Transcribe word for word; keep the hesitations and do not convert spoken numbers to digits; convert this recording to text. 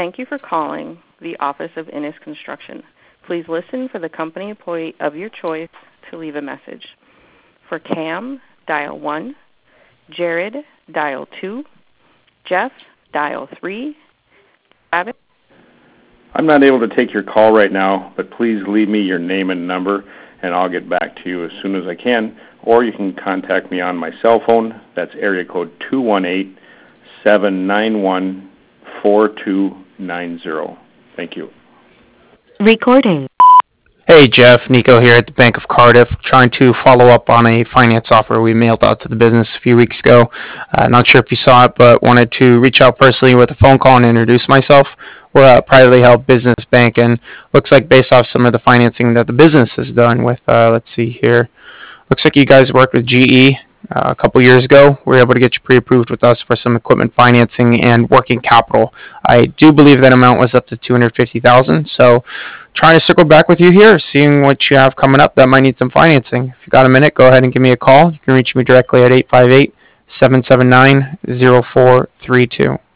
Thank you for calling the Office of Innis Construction. Please listen for the company employee of your choice to leave a message. For Cam, dial one. Jared, dial two. Jeff, dial three. Travis. I'm not able to take your call right now, but please leave me your name and number, and I'll get back to you as soon as I can. Or you can contact me on my cell phone. That's area code two one eight, seven nine one, four two nine zero. Thank you. Recording. Hey Jeff, Nico here at the Bank of Cardiff, trying to follow up on a finance offer we mailed out to the business a few weeks ago. Uh, not sure if you saw it, but wanted to reach out personally with a phone call and introduce myself. We're a privately held business bank, and looks like based off some of the financing that the business has done with, uh, let's see here, looks like you guys worked with G E uh, a couple years ago. We were able to get you pre-approved with us for some equipment financing and working capital. I do believe that amount was up to two hundred fifty thousand dollars, so trying to circle back with you here, seeing what you have coming up that might need some financing. If you got a minute, go ahead and give me a call. You can reach me directly at eight five eight, seven seven nine, zero four three two.